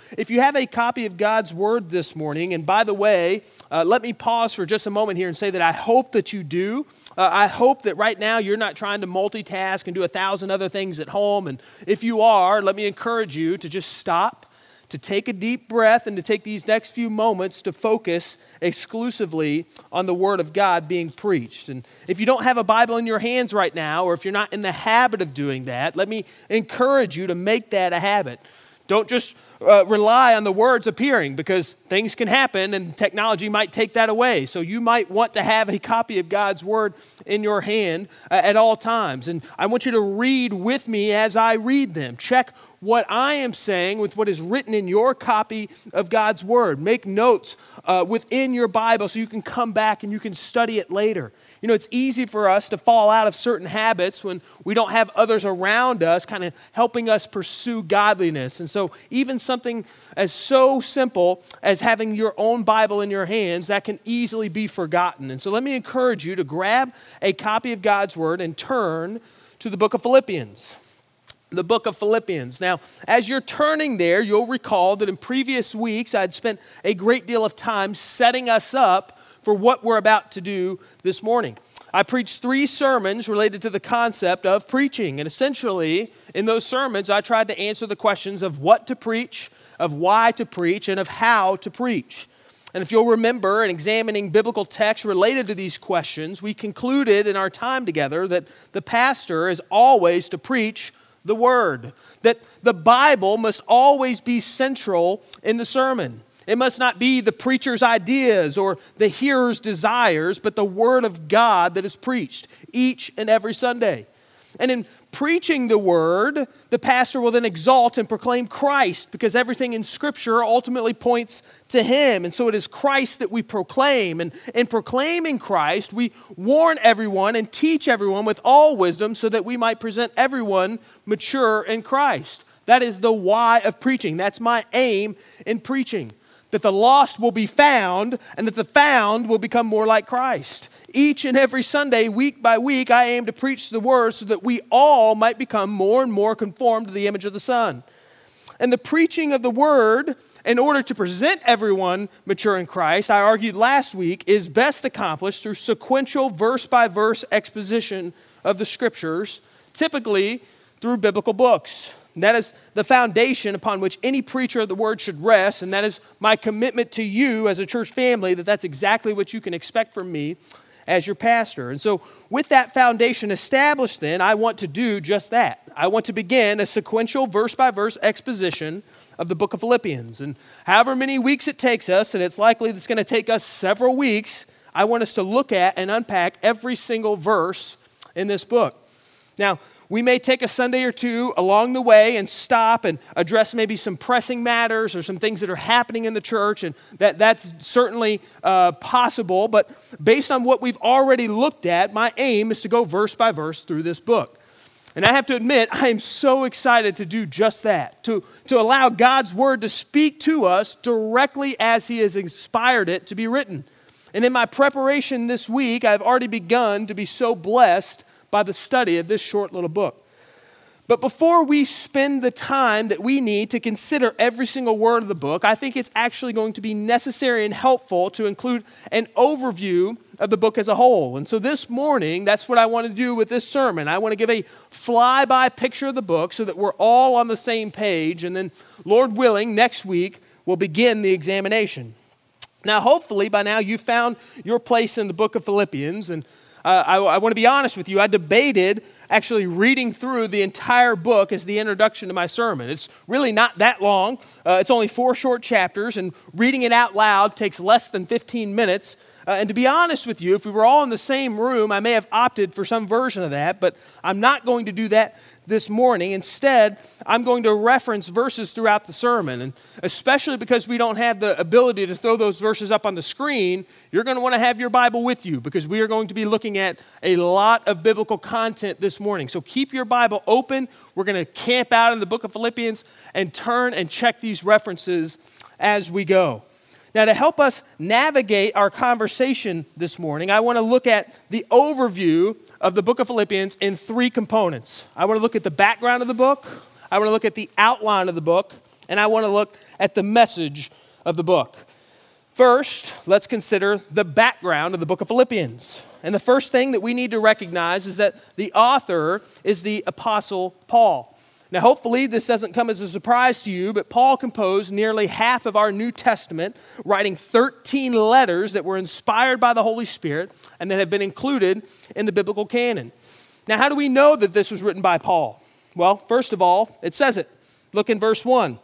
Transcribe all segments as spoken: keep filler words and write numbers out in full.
if you have a copy of God's Word this morning, and by the way, uh, let me pause for just a moment here and say that I hope that you do. Uh, I hope that right now you're not trying to multitask and do a thousand other things at home. And if you are, let me encourage you to just stop, to take a deep breath, and to take these next few moments to focus exclusively on the Word of God being preached. And if you don't have a Bible in your hands right now, or if you're not in the habit of doing that, let me encourage you to make that a habit. Don't just uh, rely on the words appearing, because things can happen and technology might take that away. So you might want to have a copy of God's Word in your hand uh, at all times. And I want you to read with me as I read them. Check what I am saying with what is written in your copy of God's Word. Make notes uh, within your Bible so you can come back and you can study it later. You know, it's easy for us to fall out of certain habits when we don't have others around us kind of helping us pursue godliness. And so even something as so simple as having your own Bible in your hands, that can easily be forgotten. And so let me encourage you to grab a copy of God's Word and turn to the book of Philippians. The book of Philippians. Now, as you're turning there, you'll recall that in previous weeks, I'd spent a great deal of time setting us up for what we're about to do this morning. I preached three sermons related to the concept of preaching. And essentially, in those sermons, I tried to answer the questions of what to preach, of why to preach, and of how to preach. And if you'll remember, in examining biblical texts related to these questions, we concluded in our time together that the pastor is always to preach the Word, that the Bible must always be central in the sermon. It must not be the preacher's ideas or the hearer's desires, but the Word of God that is preached each and every Sunday. And in preaching the Word, the pastor will then exalt and proclaim Christ, because everything in Scripture ultimately points to Him. And so it is Christ that we proclaim. And in proclaiming Christ, we warn everyone and teach everyone with all wisdom so that we might present everyone mature in Christ. That is the why of preaching. That's my aim in preaching. That the lost will be found, and that the found will become more like Christ. Each and every Sunday, week by week, I aim to preach the Word so that we all might become more and more conformed to the image of the Son. And the preaching of the Word, in order to present everyone mature in Christ, I argued last week, is best accomplished through sequential verse-by-verse exposition of the Scriptures, typically through biblical books. And that is the foundation upon which any preacher of the Word should rest, and that is my commitment to you as a church family, that that's exactly what you can expect from me as your pastor. And so with that foundation established then, I want to do just that. I want to begin a sequential verse-by-verse exposition of the book of Philippians. And however many weeks it takes us, and it's likely it's going to take us several weeks, I want us to look at and unpack every single verse in this book. Now, we may take a Sunday or two along the way and stop and address maybe some pressing matters or some things that are happening in the church, and that, that's certainly uh, possible. But based on what we've already looked at, my aim is to go verse by verse through this book. And I have to admit, I am so excited to do just that, to, to allow God's Word to speak to us directly as He has inspired it to be written. And in my preparation this week, I've already begun to be so blessed by the study of this short little book. But before we spend the time that we need to consider every single word of the book, I think it's actually going to be necessary and helpful to include an overview of the book as a whole. And so this morning, that's what I want to do with this sermon. I want to give a flyby picture of the book so that we're all on the same page, and then, Lord willing, next week we'll begin the examination. Now, hopefully, by now you've found your place in the book of Philippians, and Uh, I, I want to be honest with you, I debated actually reading through the entire book as the introduction to my sermon. It's really not that long. Uh, it's only four short chapters, and reading it out loud takes less than fifteen minutes. Uh, and to be honest with you, if we were all in the same room, I may have opted for some version of that, but I'm not going to do that this morning. Instead, I'm going to reference verses throughout the sermon, and especially because we don't have the ability to throw those verses up on the screen, you're going to want to have your Bible with you, because we are going to be looking at a lot of biblical content this morning. So keep your Bible open. We're going to camp out in the book of Philippians and turn and check these references as we go. Now, to help us navigate our conversation this morning, I want to look at the overview of the book of Philippians in three components. I want to look at the background of the book, I want to look at the outline of the book, And I want to look at the message of the book. First, let's consider the background of the book of Philippians. And the first thing that we need to recognize is that the author is the Apostle Paul. Now, hopefully this doesn't come as a surprise to you, but Paul composed nearly half of our New Testament, writing thirteen letters that were inspired by the Holy Spirit and that have been included in the biblical canon. Now, how do we know that this was written by Paul? Well, first of all, it says it. Look in verse one.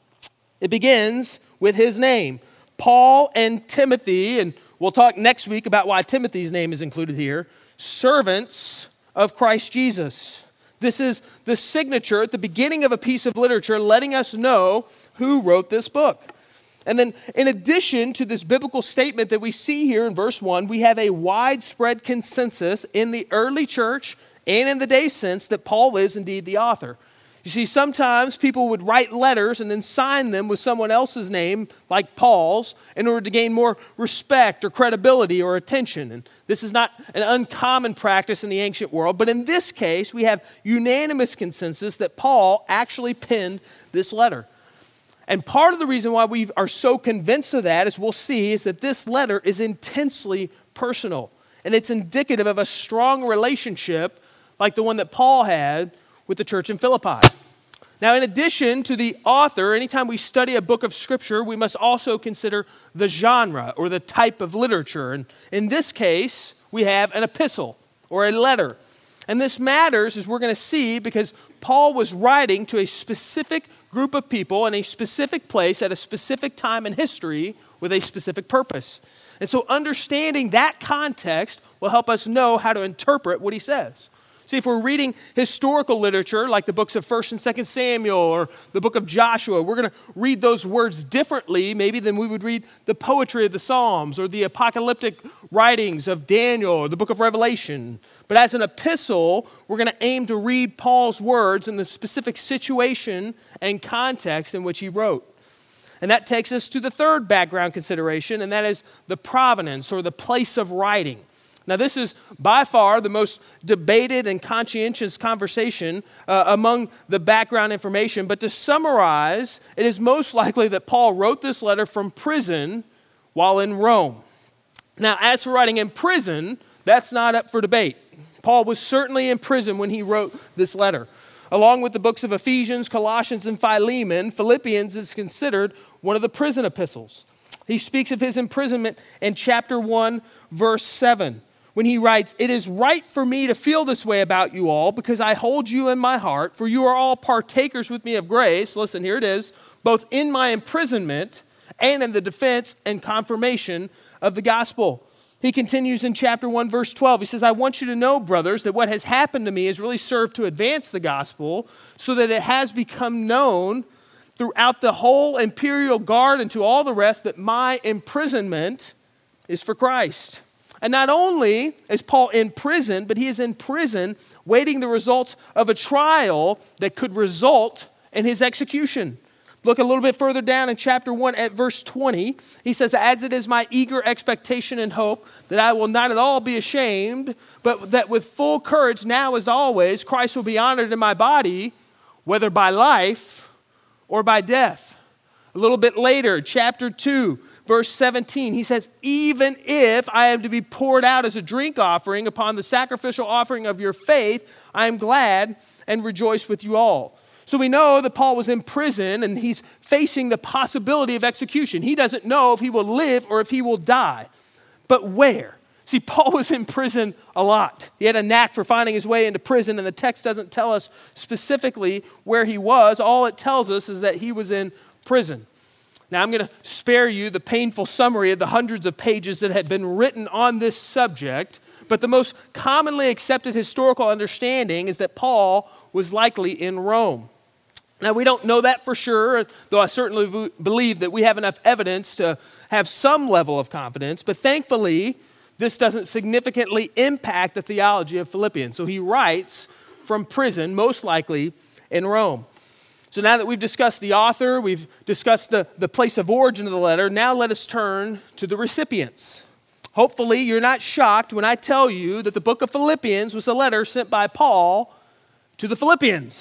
It begins with his name, Paul and Timothy, and we'll talk next week about why Timothy's name is included here, servants of Christ Jesus. This is the signature at the beginning of a piece of literature letting us know who wrote this book. And then in addition to this biblical statement that we see here in verse one, we have a widespread consensus in the early church and in the days since that Paul is indeed the author. You see, sometimes people would write letters and then sign them with someone else's name, like Paul's, in order to gain more respect or credibility or attention. And this is not an uncommon practice in the ancient world, but in this case, we have unanimous consensus that Paul actually penned this letter. And part of the reason why we are so convinced of that, as we'll see, is that this letter is intensely personal. And it's indicative of a strong relationship like the one that Paul had with the church in Philippi. Now, in addition to the author, anytime we study a book of Scripture, we must also consider the genre or the type of literature. And in this case, we have an epistle or a letter. And this matters, as we're going to see, because Paul was writing to a specific group of people in a specific place at a specific time in history with a specific purpose. And so understanding that context will help us know how to interpret what he says. See, if we're reading historical literature, like the books of First and Second Samuel or the book of Joshua, we're going to read those words differently maybe than we would read the poetry of the Psalms or the apocalyptic writings of Daniel or the book of Revelation. But as an epistle, we're going to aim to read Paul's words in the specific situation and context in which he wrote. And that takes us to the third background consideration, and that is the provenance or the place of writing. Now, this is by far the most debated and conscientious conversation uh, among the background information. But to summarize, it is most likely that Paul wrote this letter from prison while in Rome. Now, as for writing in prison, that's not up for debate. Paul was certainly in prison when he wrote this letter. Along with the books of Ephesians, Colossians, and Philemon, Philippians is considered one of the prison epistles. He speaks of his imprisonment in chapter one, verse seven. When he writes, "It is right for me to feel this way about you all because I hold you in my heart, for you are all partakers with me of grace." Listen, here it is. "Both in my imprisonment and in the defense and confirmation of the gospel." He continues in chapter one, verse twelve. He says, "I want you to know, brothers, that what has happened to me has really served to advance the gospel so that it has become known throughout the whole imperial guard and to all the rest that my imprisonment is for Christ." And not only is Paul in prison, but he is in prison waiting the results of a trial that could result in his execution. Look a little bit further down in chapter one at verse twenty. He says, "As it is my eager expectation and hope that I will not at all be ashamed, but that with full courage now as always, Christ will be honored in my body, whether by life or by death." A little bit later, chapter two, verse seventeen, he says, "Even if I am to be poured out as a drink offering upon the sacrificial offering of your faith, I am glad and rejoice with you all." So we know that Paul was in prison and he's facing the possibility of execution. He doesn't know if he will live or if he will die. But where? See, Paul was in prison a lot. He had a knack for finding his way into prison, and the text doesn't tell us specifically where he was. All it tells us is that he was in prison. Now, I'm going to spare you the painful summary of the hundreds of pages that had been written on this subject, but the most commonly accepted historical understanding is that Paul was likely in Rome. Now, we don't know that for sure, though I certainly b- believe that we have enough evidence to have some level of confidence, but thankfully, this doesn't significantly impact the theology of Philippians. So he writes from prison, most likely in Rome. So now that we've discussed the author, we've discussed the, the place of origin of the letter, now let us turn to the recipients. Hopefully you're not shocked when I tell you that the book of Philippians was a letter sent by Paul to the Philippians.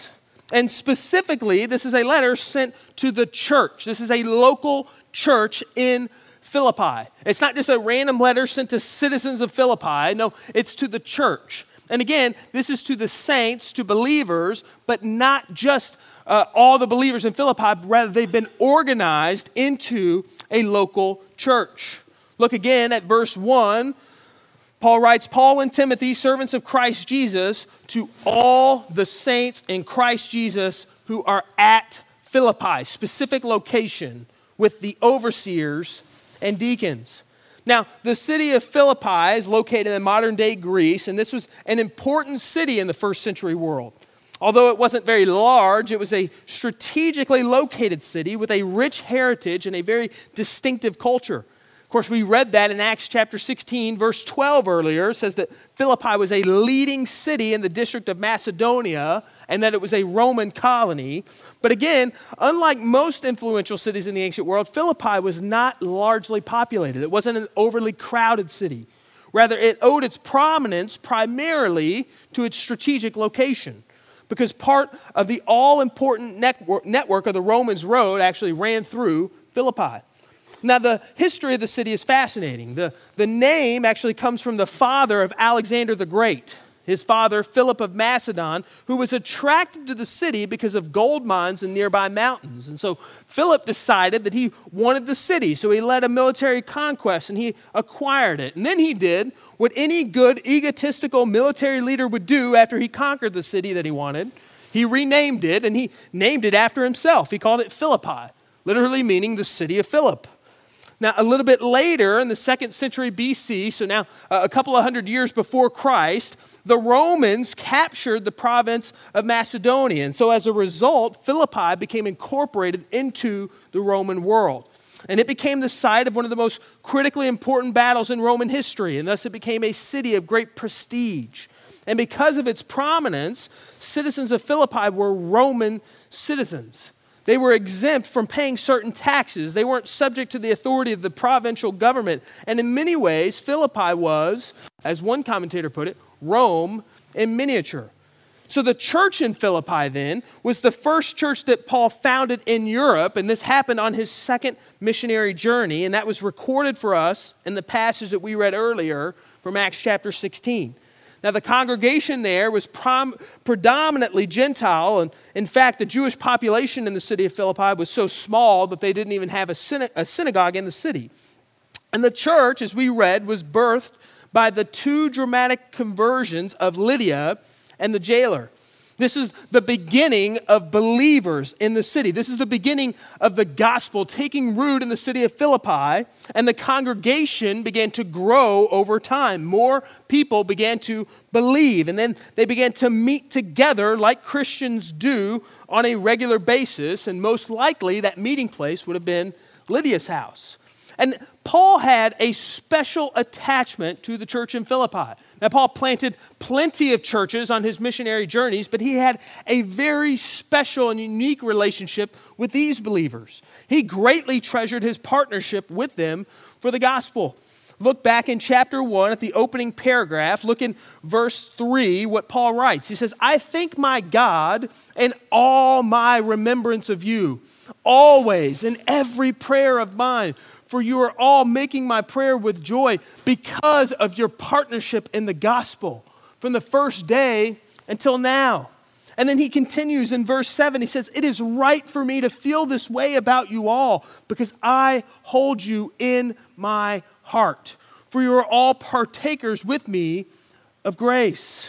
And specifically, this is a letter sent to the church. This is a local church in Philippi. It's not just a random letter sent to citizens of Philippi. No, it's to the church. And again, this is to the saints, to believers, but not just uh, all the believers in Philippi. Rather, they've been organized into a local church. Look again at verse one. Paul writes, Paul and Timothy, servants of Christ Jesus, to all the saints in Christ Jesus who are at Philippi, specific location with the overseers and deacons. Now, the city of Philippi is located in modern-day Greece, and this was an important city in the first century world. Although it wasn't very large, it was a strategically located city with a rich heritage and a very distinctive culture. Of course, we read that in Acts chapter sixteen, verse twelve earlier. It says that Philippi was a leading city in the district of Macedonia and that it was a Roman colony. But again, unlike most influential cities in the ancient world, Philippi was not largely populated. It wasn't an overly crowded city. Rather, it owed its prominence primarily to its strategic location, because part of the all-important network, network of the Romans road actually ran through Philippi. Now, the history of the city is fascinating. The, the name actually comes from the father of Alexander the Great, his father, Philip of Macedon, who was attracted to the city because of gold mines in nearby mountains. And so Philip decided that he wanted the city, so he led a military conquest and he acquired it. And then he did what any good egotistical military leader would do after he conquered the city that he wanted. He renamed it, and he named it after himself. He called it Philippi, literally meaning the city of Philip. Now, a little bit later in the second century B C, so now uh, a couple of hundred years before Christ, the Romans captured the province of Macedonia. And so as a result, Philippi became incorporated into the Roman world. And it became the site of one of the most critically important battles in Roman history. And thus it became a city of great prestige. And because of its prominence, citizens of Philippi were Roman citizens. They were exempt from paying certain taxes. They weren't subject to the authority of the provincial government. And in many ways, Philippi was, as one commentator put it, Rome in miniature. So the church in Philippi then was the first church that Paul founded in Europe, and this happened on his second missionary journey, and that was recorded for us in the passage that we read earlier from Acts chapter sixteen. Now, the congregation there was prom- predominantly Gentile, and in fact, the Jewish population in the city of Philippi was so small that they didn't even have a, syna- a synagogue in the city. And the church, as we read, was birthed by the two dramatic conversions of Lydia and the jailer. This is the beginning of believers in the city. This is the beginning of the gospel taking root in the city of Philippi, and the congregation began to grow over time. More people began to believe, and then they began to meet together like Christians do on a regular basis, and most likely that meeting place would have been Lydia's house. And Paul had a special attachment to the church in Philippi. Now, Paul planted plenty of churches on his missionary journeys, but he had a very special and unique relationship with these believers. He greatly treasured his partnership with them for the gospel. Look back in chapter one at the opening paragraph. Look in verse three, what Paul writes. He says, I thank my God in all my remembrance of you, always in every prayer of mine, for you are all making my prayer with joy because of your partnership in the gospel from the first day until now. And then he continues in verse seven. He says, it is right for me to feel this way about you all because I hold you in my heart. For you are all partakers with me of grace.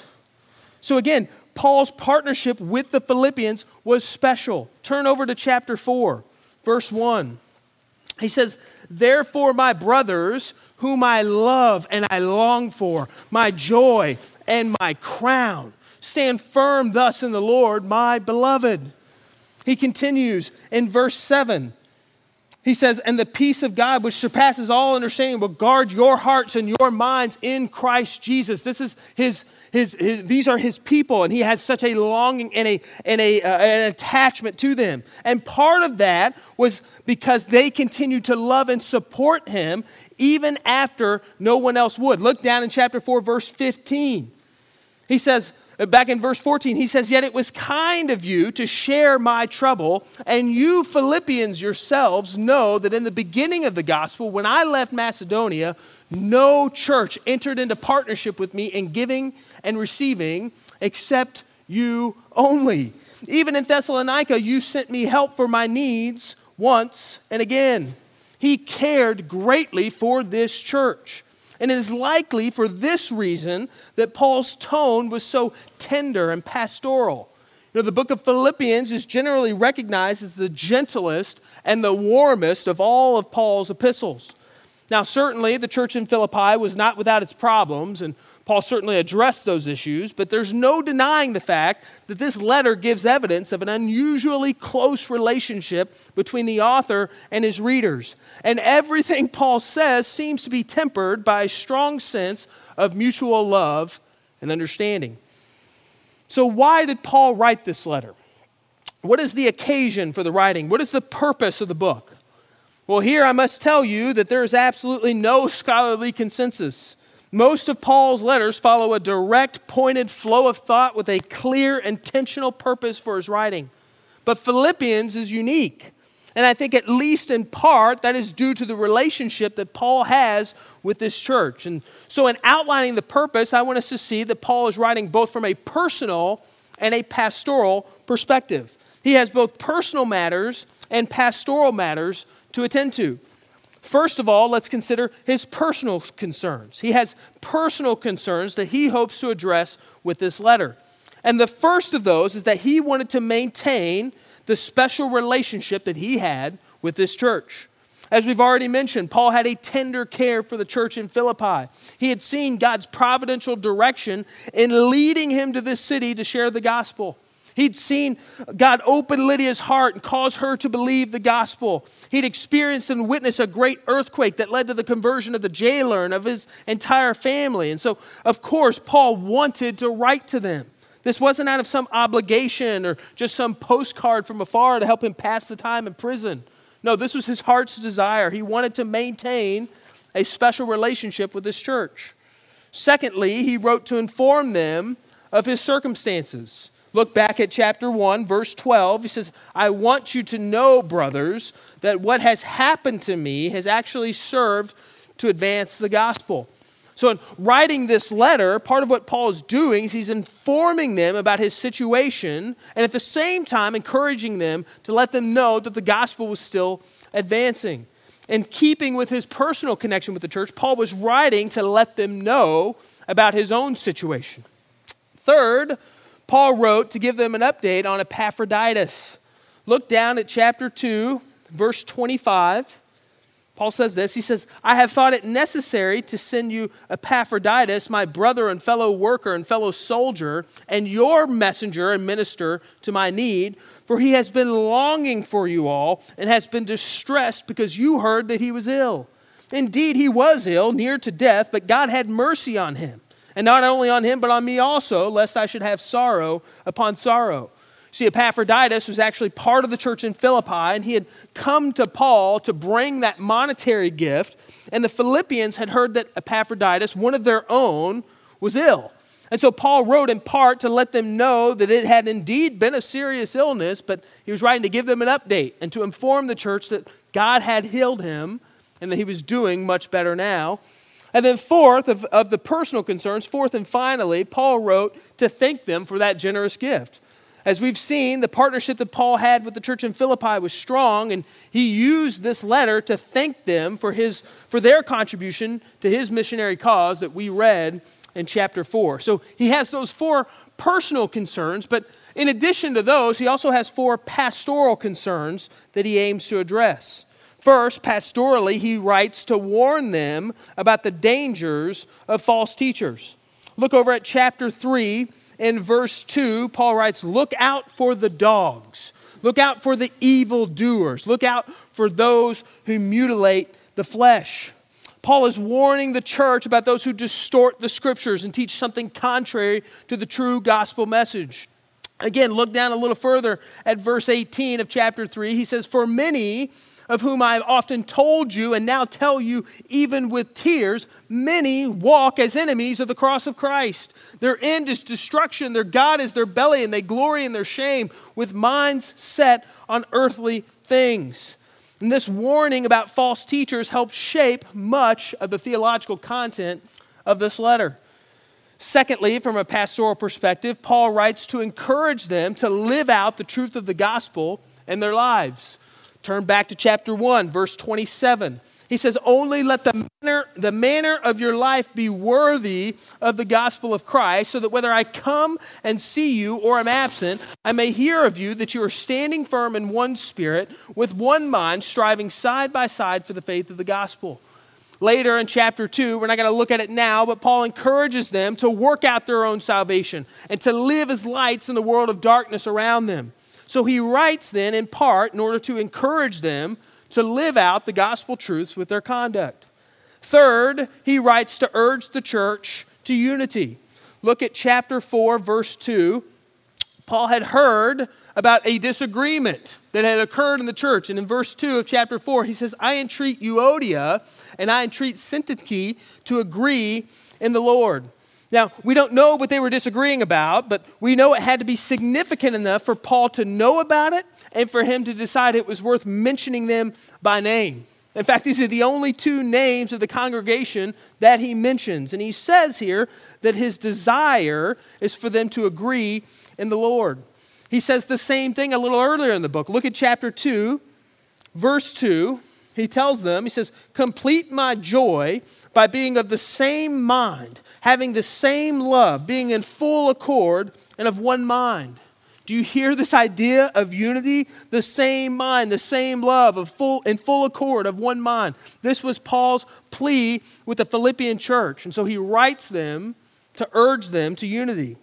So again, Paul's partnership with the Philippians was special. Turn over to chapter four, verse one. He says, therefore, my brothers, whom I love and I long for, my joy and my crown, stand firm thus in the Lord, my beloved. He continues in verse seven. He says, and the peace of God, which surpasses all understanding, will guard your hearts and your minds in Christ Jesus. This is his, his, his these are his people, and he has such a longing and, a, and a, uh, an attachment to them. And part of that was because they continued to love and support him even after no one else would. Look down in chapter four, verse fifteen. He says, Back in verse fourteen, he says, "Yet it was kind of you to share my trouble, and you Philippians yourselves know that in the beginning of the gospel, when I left Macedonia, no church entered into partnership with me in giving and receiving except you only. Even in Thessalonica, you sent me help for my needs once and again." He cared greatly for this church. And it is likely for this reason that Paul's tone was so tender and pastoral. You know, the book of Philippians is generally recognized as the gentlest and the warmest of all of Paul's epistles. Now, certainly, the church in Philippi was not without its problems, and Paul certainly addressed those issues, but there's no denying the fact that this letter gives evidence of an unusually close relationship between the author and his readers. And everything Paul says seems to be tempered by a strong sense of mutual love and understanding. So why did Paul write this letter? What is the occasion for the writing? What is the purpose of the book? Well, here I must tell you that there is absolutely no scholarly consensus. Most of Paul's letters follow a direct, pointed flow of thought with a clear, intentional purpose for his writing. But Philippians is unique. And I think at least in part, that is due to the relationship that Paul has with this church. And so in outlining the purpose, I want us to see that Paul is writing both from a personal and a pastoral perspective. He has both personal matters and pastoral matters to attend to. First of all, let's consider his personal concerns. He has personal concerns that he hopes to address with this letter. And the first of those is that he wanted to maintain the special relationship that he had with this church. As we've already mentioned, Paul had a tender care for the church in Philippi. He had seen God's providential direction in leading him to this city to share the gospel. He'd seen God open Lydia's heart and cause her to believe the gospel. He'd experienced and witnessed a great earthquake that led to the conversion of the jailer and of his entire family. And so, of course, Paul wanted to write to them. This wasn't out of some obligation or just some postcard from afar to help him pass the time in prison. No, this was his heart's desire. He wanted to maintain a special relationship with this church. Secondly, he wrote to inform them of his circumstances. Look back at chapter one, verse twelve. He says, "I want you to know, brothers, that what has happened to me has actually served to advance the gospel." So in writing this letter, part of what Paul is doing is he's informing them about his situation and at the same time encouraging them to let them know that the gospel was still advancing. In keeping with his personal connection with the church, Paul was writing to let them know about his own situation. Third, Paul wrote to give them an update on Epaphroditus. Look down at chapter two, verse twenty-five. Paul says this. He says, "I have thought it necessary to send you Epaphroditus, my brother and fellow worker and fellow soldier, and your messenger and minister to my need, for he has been longing for you all and has been distressed because you heard that he was ill. Indeed, he was ill, near to death, but God had mercy on him. And not only on him, but on me also, lest I should have sorrow upon sorrow." See, Epaphroditus was actually part of the church in Philippi, and he had come to Paul to bring that monetary gift. And the Philippians had heard that Epaphroditus, one of their own, was ill. And so Paul wrote in part to let them know that it had indeed been a serious illness, but he was writing to give them an update and to inform the church that God had healed him and that he was doing much better now. And then fourth, of, of the personal concerns, fourth and finally, Paul wrote to thank them for that generous gift. As we've seen, the partnership that Paul had with the church in Philippi was strong, and he used this letter to thank them for his for their contribution to his missionary cause that we read in chapter four. So he has those four personal concerns, but in addition to those, he also has four pastoral concerns that he aims to address. First, pastorally, he writes to warn them about the dangers of false teachers. Look over at chapter three. In verse two, Paul writes, "Look out for the dogs. Look out for the evildoers. Look out for those who mutilate the flesh." Paul is warning the church about those who distort the scriptures and teach something contrary to the true gospel message. Again, look down a little further at verse eighteen of chapter three. He says, "For many of whom I have often told you and now tell you even with tears, many walk as enemies of the cross of Christ. Their end is destruction, their God is their belly, and they glory in their shame with minds set on earthly things. And this warning about false teachers helps shape much of the theological content of this letter. Secondly, from a pastoral perspective, Paul writes to encourage them to live out the truth of the gospel in their lives. Turn back to chapter one, verse twenty-seven. He says, only let the manner, the manner of your life be worthy of the gospel of Christ, so that whether I come and see you or am absent, I may hear of you that you are standing firm in one spirit, with one mind, striving side by side for the faith of the gospel. Later in chapter two, we're not going to look at it now, but Paul encourages them to work out their own salvation and to live as lights in the world of darkness around them. So he writes then in part in order to encourage them to live out the gospel truths with their conduct. Third, he writes to urge the church to unity. Look at chapter four, verse two. Paul had heard about a disagreement that had occurred in the church. And in verse two of chapter four, he says, I entreat Euodia and I entreat Syntyche to agree in the Lord. Now, we don't know what they were disagreeing about, but we know it had to be significant enough for Paul to know about it and for him to decide it was worth mentioning them by name. In fact, these are the only two names of the congregation that he mentions. And he says here that his desire is for them to agree in the Lord. He says the same thing a little earlier in the book. Look at chapter two, verse two. He tells them, he says, complete my joy by being of the same mind, having the same love, being in full accord and of one mind. Do you hear this idea of unity? The same mind, the same love, of full in full accord of one mind. This was Paul's plea with the Philippian church. And so he writes them to urge them to unity.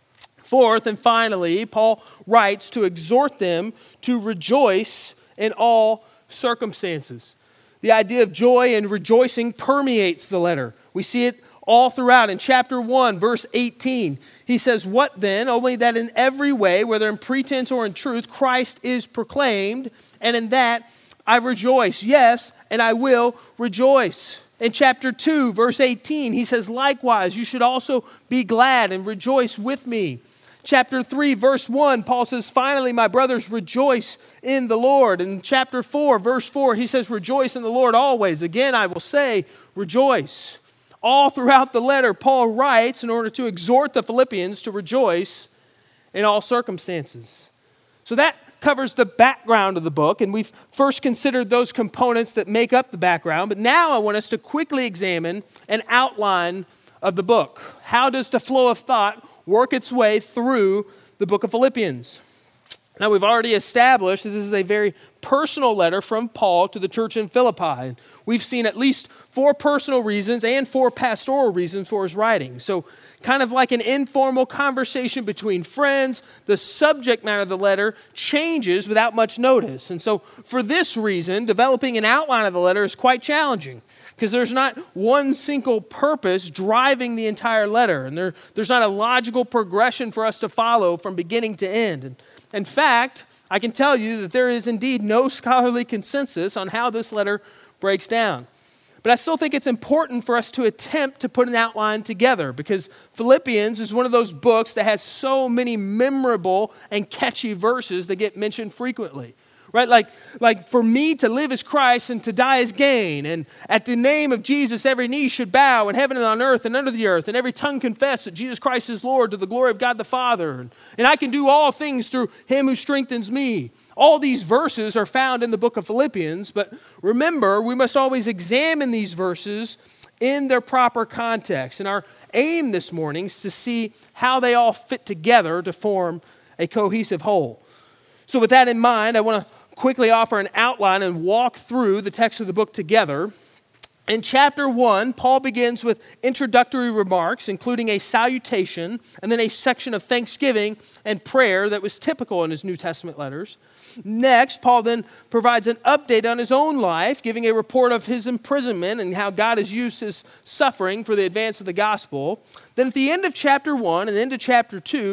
Fourth and finally, Paul writes to exhort them to rejoice in all circumstances. The idea of joy and rejoicing permeates the letter. We see it all throughout. In chapter one, verse eighteen, he says, what then? Only that in every way, whether in pretense or in truth, Christ is proclaimed, and in that I rejoice. Yes, and I will rejoice. In chapter two, verse eighteen, he says, likewise, you should also be glad and rejoice with me. Chapter three, verse one, Paul says, finally, my brothers, rejoice in the Lord. In chapter four, verse four, he says, rejoice in the Lord always. Again, I will say, rejoice. All throughout the letter, Paul writes in order to exhort the Philippians to rejoice in all circumstances. So that covers the background of the book, and we've first considered those components that make up the background, but now I want us to quickly examine an outline of the book. How does the flow of thought work its way through the book of Philippians? Now, we've already established that this is a very personal letter from Paul to the church in Philippi. And we've seen at least four personal reasons and four pastoral reasons for his writing. So kind of like an informal conversation between friends, the subject matter of the letter changes without much notice. And so for this reason, developing an outline of the letter is quite challenging, because there's not one single purpose driving the entire letter. And there, there's not a logical progression for us to follow from beginning to end. And in fact, I can tell you that there is indeed no scholarly consensus on how this letter breaks down. But I still think it's important for us to attempt to put an outline together, because Philippians is one of those books that has so many memorable and catchy verses that get mentioned frequently. Right? Like, like for me to live is Christ and to die is gain. And at the name of Jesus, every knee should bow in heaven and on earth and under the earth. And every tongue confess that Jesus Christ is Lord, to the glory of God the Father. And, and I can do all things through him who strengthens me. All these verses are found in the book of Philippians. But remember, we must always examine these verses in their proper context. And our aim this morning is to see how they all fit together to form a cohesive whole. So with that in mind, I want to quickly offer an outline and walk through the text of the book together. In chapter one, Paul begins with introductory remarks, including a salutation and then a section of thanksgiving and prayer that was typical in his New Testament letters. Next, Paul then provides an update on his own life, giving a report of his imprisonment and how God has used his suffering for the advance of the gospel. Then at the end of chapter one and into chapter two, Paul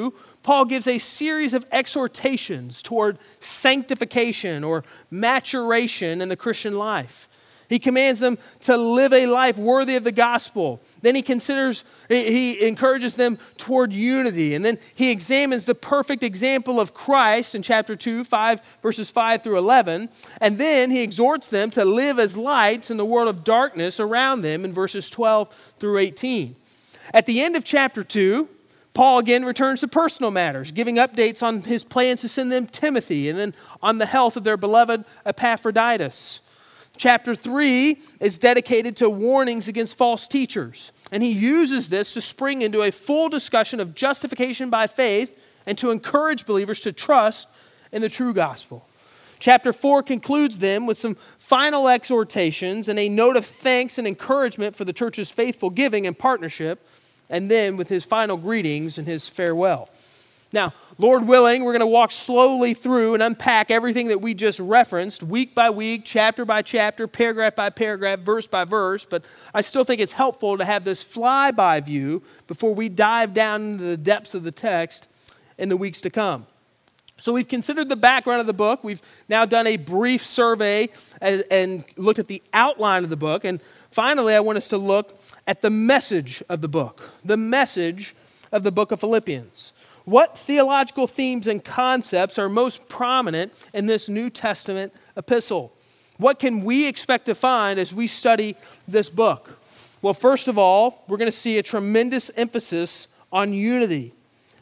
Paul gives a series of exhortations toward sanctification or maturation in the Christian life. He commands them to live a life worthy of the gospel. Then he considers, he encourages them toward unity. And then he examines the perfect example of Christ in chapter two, five, verses five through eleven. And then he exhorts them to live as lights in the world of darkness around them in verses twelve through eighteen. At the end of chapter two, Paul again returns to personal matters, giving updates on his plans to send them Timothy and then on the health of their beloved Epaphroditus. Chapter three is dedicated to warnings against false teachers. And he uses this to spring into a full discussion of justification by faith and to encourage believers to trust in the true gospel. Chapter four concludes them with some final exhortations and a note of thanks and encouragement for the church's faithful giving and partnership, and then with his final greetings and his farewell. Now, Lord willing, we're going to walk slowly through and unpack everything that we just referenced, week by week, chapter by chapter, paragraph by paragraph, verse by verse, but I still think it's helpful to have this flyby view before we dive down into the depths of the text in the weeks to come. So we've considered the background of the book. We've now done a brief survey and, and looked at the outline of the book. And finally, I want us to look at the message of the book, the message of the book of Philippians. What theological themes and concepts are most prominent in this New Testament epistle? What can we expect to find as we study this book? Well, first of all, we're going to see a tremendous emphasis on unity.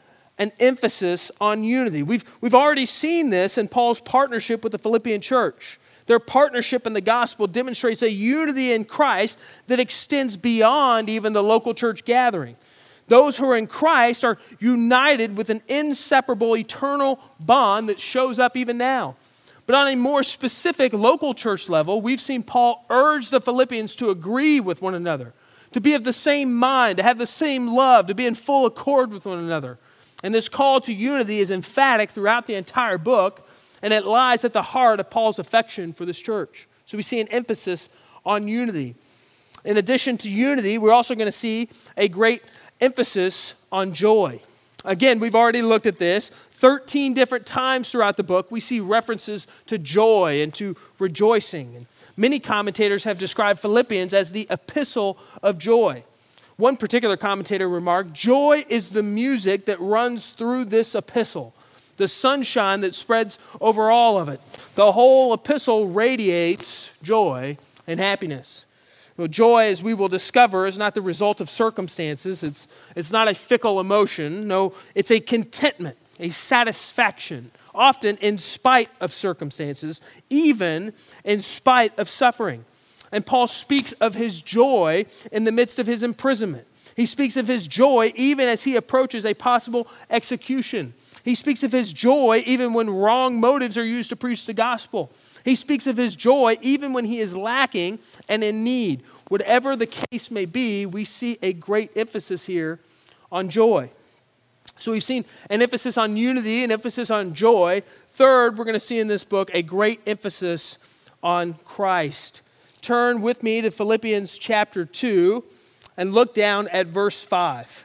An emphasis on unity. We've, we've already seen this in Paul's partnership with the Philippian church. Their partnership in the gospel demonstrates a unity in Christ that extends beyond even the local church gathering. Those who are in Christ are united with an inseparable eternal bond that shows up even now. But on a more specific local church level, we've seen Paul urge the Philippians to agree with one another, to be of the same mind, to have the same love, to be in full accord with one another. And this call to unity is emphatic throughout the entire book, and it lies at the heart of Paul's affection for this church. So we see an emphasis on unity. In addition to unity, we're also going to see a great emphasis on joy. Again, we've already looked at this. thirteen different times throughout the book, we see references to joy and to rejoicing. And many commentators have described Philippians as the epistle of joy. One particular commentator remarked, "Joy is the music that runs through this epistle, the sunshine that spreads over all of it. The whole epistle radiates joy and happiness." Well, joy, as we will discover, is not the result of circumstances. It's, it's not a fickle emotion. No, it's a contentment, a satisfaction, often in spite of circumstances, even in spite of suffering. And Paul speaks of his joy in the midst of his imprisonment. He speaks of his joy even as he approaches a possible execution. He speaks of his joy even when wrong motives are used to preach the gospel. He speaks of his joy even when he is lacking and in need. Whatever the case may be, we see a great emphasis here on joy. So we've seen an emphasis on unity, an emphasis on joy. Third, we're going to see in this book a great emphasis on Christ. Turn with me to Philippians chapter two and look down at verse five.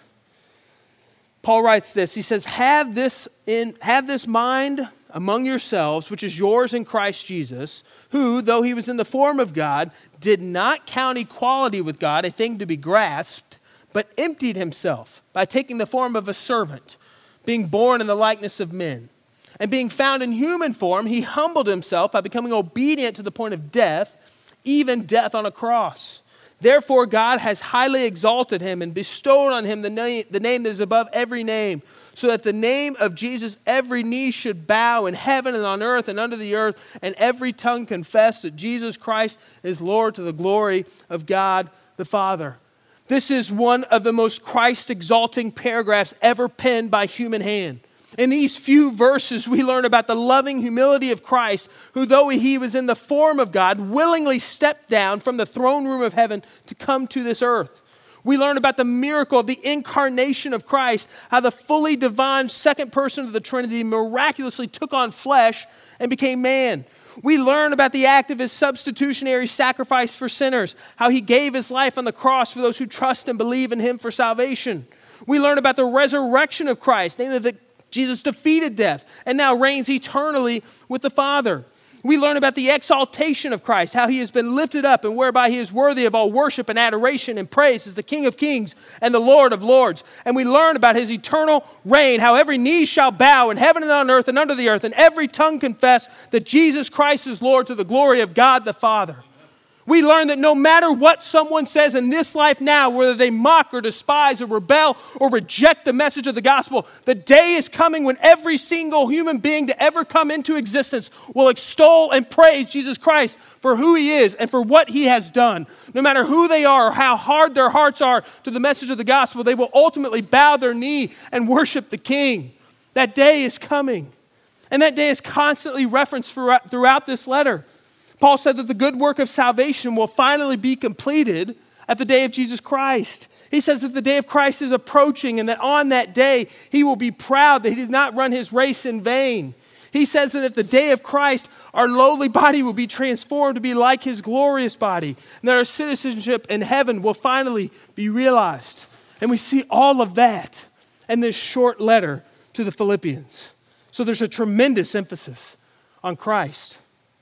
Paul writes this. He says, have this in have this mind among yourselves, which is yours in Christ Jesus, who, though he was in the form of God, did not count equality with God a thing to be grasped, but emptied himself by taking the form of a servant, being born in the likeness of men. And being found in human form, he humbled himself by becoming obedient to the point of death, even death on a cross. Therefore, God has highly exalted him and bestowed on him the name, the name that is above every name, so that the name of Jesus every knee should bow in heaven and on earth and under the earth, and every tongue confess that Jesus Christ is Lord, to the glory of God the Father. This is one of the most Christ-exalting paragraphs ever penned by human hand. In these few verses, we learn about the loving humility of Christ, who, though he was in the form of God, willingly stepped down from the throne room of heaven to come to this earth. We learn about the miracle of the incarnation of Christ, how the fully divine second person of the Trinity miraculously took on flesh and became man. We learn about the act of his substitutionary sacrifice for sinners, how he gave his life on the cross for those who trust and believe in him for salvation. We learn about the resurrection of Christ, namely that Jesus defeated death and now reigns eternally with the Father. We learn about the exaltation of Christ, how he has been lifted up and whereby he is worthy of all worship and adoration and praise as the King of kings and the Lord of lords. And we learn about his eternal reign, how every knee shall bow in heaven and on earth and under the earth, and every tongue confess that Jesus Christ is Lord to the glory of God the Father. We learn that no matter what someone says in this life now, whether they mock or despise or rebel or reject the message of the gospel, the day is coming when every single human being to ever come into existence will extol and praise Jesus Christ for who he is and for what he has done. No matter who they are or how hard their hearts are to the message of the gospel, they will ultimately bow their knee and worship the King. That day is coming. And that day is constantly referenced throughout, throughout this letter. Paul said that the good work of salvation will finally be completed at the day of Jesus Christ. He says that the day of Christ is approaching and that on that day he will be proud that he did not run his race in vain. He says that at the day of Christ, our lowly body will be transformed to be like his glorious body, and that our citizenship in heaven will finally be realized. And we see all of that in this short letter to the Philippians. So there's a tremendous emphasis on Christ.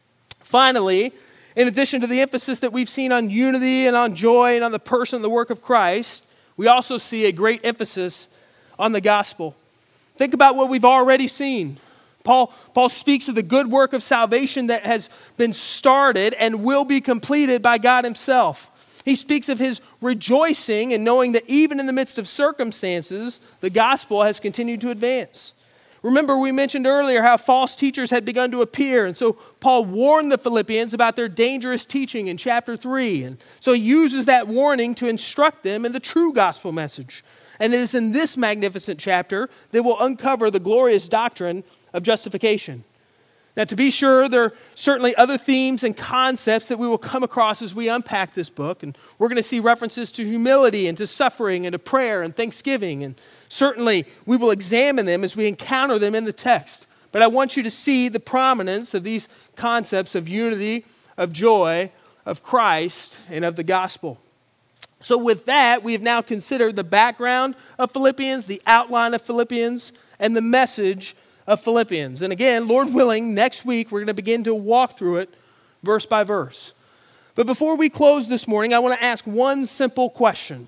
Finally, in addition to the emphasis that we've seen on unity and on joy and on the person and the work of Christ, we also see a great emphasis on the gospel. Think about what we've already seen. Paul, Paul speaks of the good work of salvation that has been started and will be completed by God himself. He speaks of his rejoicing in knowing that even in the midst of circumstances, the gospel has continued to advance. Remember, we mentioned earlier how false teachers had begun to appear, and so Paul warned the Philippians about their dangerous teaching in chapter three. And so he uses that warning to instruct them in the true gospel message. And it is in this magnificent chapter that we'll uncover the glorious doctrine of justification. Now, to be sure, there are certainly other themes and concepts that we will come across as we unpack this book. And we're going to see references to humility and to suffering and to prayer and thanksgiving. And certainly, we will examine them as we encounter them in the text. But I want you to see the prominence of these concepts of unity, of joy, of Christ, and of the gospel. So with that, we have now considered the background of Philippians, the outline of Philippians, and the message of Philippians. And again, Lord willing, next week we're going to begin to walk through it verse by verse. But before we close this morning, I want to ask one simple question.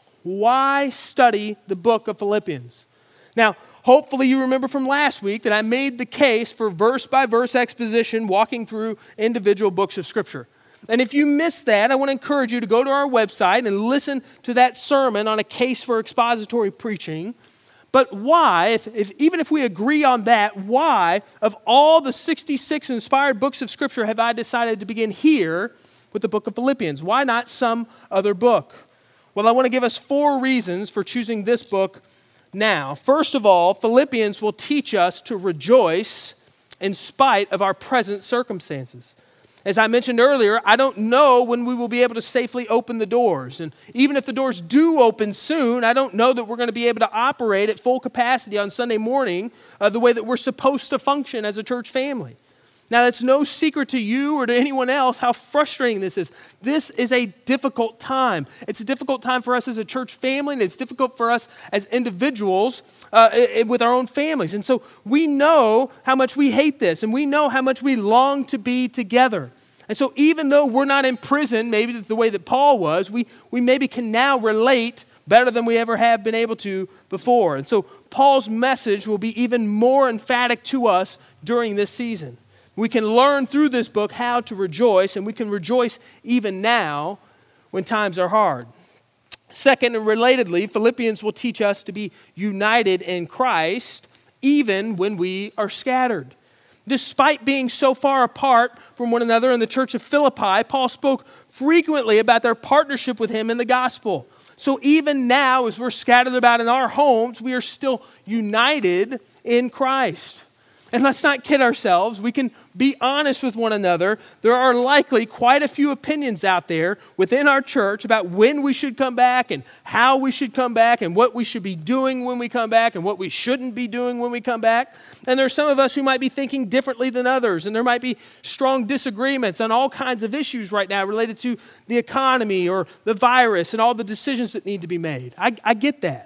Why study the book of Philippians? Now, hopefully you remember from last week that I made the case for verse by verse exposition walking through individual books of Scripture. And if you missed that, I want to encourage you to go to our website and listen to that sermon on a case for expository preaching. But why, if, if, even if we agree on that, why, of all the sixty-six inspired books of Scripture, have I decided to begin here with the book of Philippians? Why not some other book? Well, I want to give us four reasons for choosing this book now. First of all, Philippians will teach us to rejoice in spite of our present circumstances. As I mentioned earlier, I don't know when we will be able to safely open the doors. And even if the doors do open soon, I don't know that we're going to be able to operate at full capacity on Sunday morning uh, the way that we're supposed to function as a church family. Now, that's no secret to you or to anyone else how frustrating this is. This is a difficult time. It's a difficult time for us as a church family, and it's difficult for us as individuals uh, with our own families. And so we know how much we hate this, and we know how much we long to be together. And so even though we're not in prison, maybe the way that Paul was, we, we maybe can now relate better than we ever have been able to before. And so Paul's message will be even more emphatic to us during this season. We can learn through this book how to rejoice, and we can rejoice even now when times are hard. Second, and relatedly, Philippians will teach us to be united in Christ even when we are scattered. Despite being so far apart from one another in the church of Philippi, Paul spoke frequently about their partnership with him in the gospel. So even now, as we're scattered about in our homes, we are still united in Christ. And let's not kid ourselves. We can be honest with one another. There are likely quite a few opinions out there within our church about when we should come back and how we should come back and what we should be doing when we come back and what we shouldn't be doing when we come back. And there are some of us who might be thinking differently than others, and there might be strong disagreements on all kinds of issues right now related to the economy or the virus and all the decisions that need to be made. I, I get that.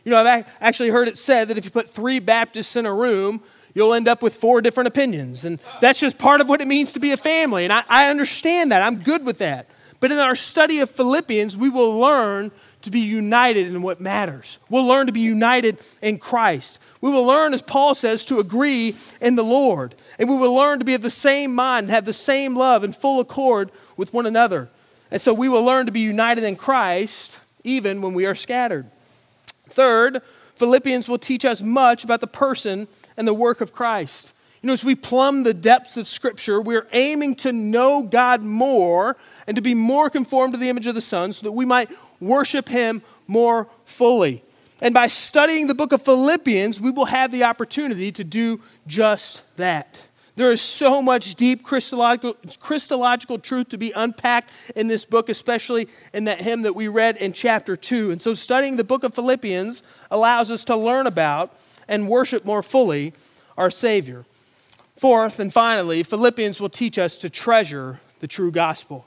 You know, I've actually heard it said that if you put three Baptists in a room, you'll end up with four different opinions. And that's just part of what it means to be a family. And I, I understand that. I'm good with that. But in our study of Philippians, we will learn to be united in what matters. We'll learn to be united in Christ. We will learn, as Paul says, to agree in the Lord. And we will learn to be of the same mind, have the same love and full accord with one another. And so we will learn to be united in Christ even when we are scattered. Third, Philippians will teach us much about the person and the work of Christ. You know, as we plumb the depths of Scripture, we're aiming to know God more and to be more conformed to the image of the Son so that we might worship Him more fully. And by studying the book of Philippians, we will have the opportunity to do just that. There is so much deep Christological, Christological truth to be unpacked in this book, especially in that hymn that we read in chapter two. And so studying the book of Philippians allows us to learn about and worship more fully our Savior. Fourth, and finally, Philippians will teach us to treasure the true gospel.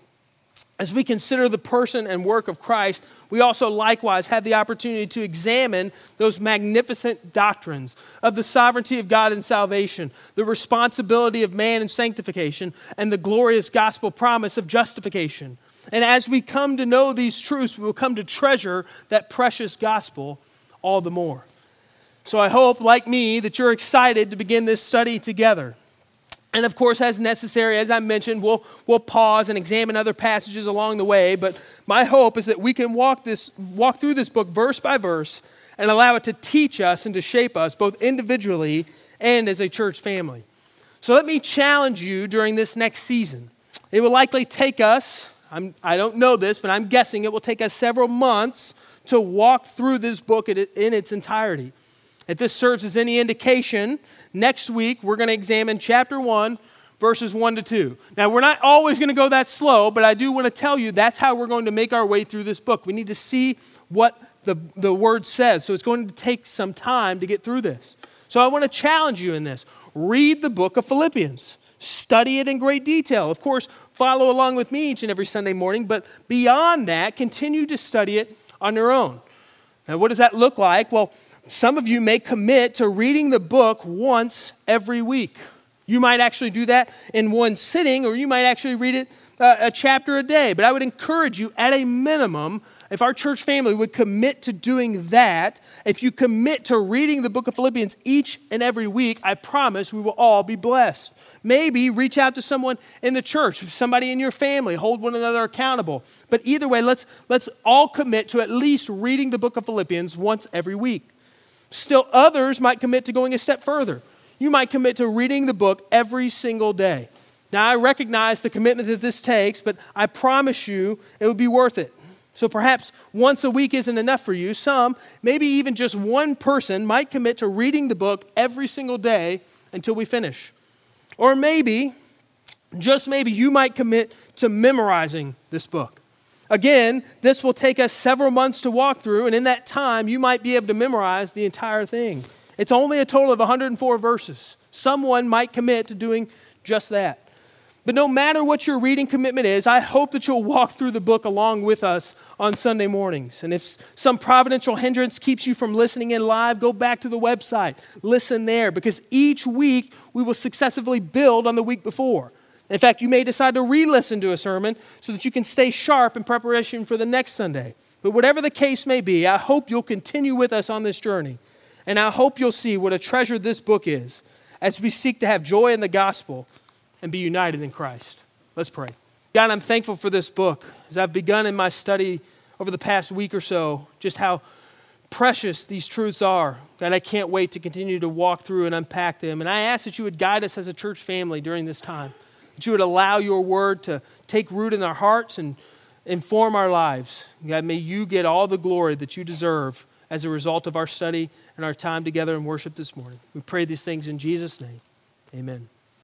As we consider the person and work of Christ, we also likewise have the opportunity to examine those magnificent doctrines of the sovereignty of God in salvation, the responsibility of man in sanctification, and the glorious gospel promise of justification. And as we come to know these truths, we will come to treasure that precious gospel all the more. So I hope, like me, that you're excited to begin this study together. And of course, as necessary, as I mentioned, we'll, we'll pause and examine other passages along the way. But my hope is that we can walk, this, walk through this book verse by verse and allow it to teach us and to shape us both individually and as a church family. So let me challenge you during this next season. It will likely take us, I'm, I don't know this, but I'm guessing it will take us several months to walk through this book in its entirety. If this serves as any indication, next week we're going to examine chapter one, verses one to two. Now, we're not always going to go that slow, but I do want to tell you that's how we're going to make our way through this book. We need to see what the, the word says, so it's going to take some time to get through this. So I want to challenge you in this. Read the book of Philippians. Study it in great detail. Of course, follow along with me each and every Sunday morning, but beyond that, continue to study it on your own. Now, what does that look like? Well, some of you may commit to reading the book once every week. You might actually do that in one sitting, or you might actually read it uh, a chapter a day. But I would encourage you, at a minimum, if our church family would commit to doing that, if you commit to reading the book of Philippians each and every week, I promise we will all be blessed. Maybe reach out to someone in the church, somebody in your family, hold one another accountable. But either way, let's, let's all commit to at least reading the book of Philippians once every week. Still, others might commit to going a step further. You might commit to reading the book every single day. Now, I recognize the commitment that this takes, but I promise you it would be worth it. So perhaps once a week isn't enough for you. Some, maybe even just one person, might commit to reading the book every single day until we finish. Or maybe, just maybe, you might commit to memorizing this book. Again, this will take us several months to walk through, and in that time, you might be able to memorize the entire thing. It's only a total of one hundred four verses. Someone might commit to doing just that. But no matter what your reading commitment is, I hope that you'll walk through the book along with us on Sunday mornings. And if some providential hindrance keeps you from listening in live, go back to the website. Listen there, because each week we will successively build on the week before. In fact, you may decide to re-listen to a sermon so that you can stay sharp in preparation for the next Sunday. But whatever the case may be, I hope you'll continue with us on this journey. And I hope you'll see what a treasure this book is as we seek to have joy in the gospel and be united in Christ. Let's pray. God, I'm thankful for this book. As I've begun in my study over the past week or so, just how precious these truths are. God, I can't wait to continue to walk through and unpack them. And I ask that you would guide us as a church family during this time. That you would allow your word to take root in our hearts and inform our lives. God, may you get all the glory that you deserve as a result of our study and our time together in worship this morning. We pray these things in Jesus' name. Amen.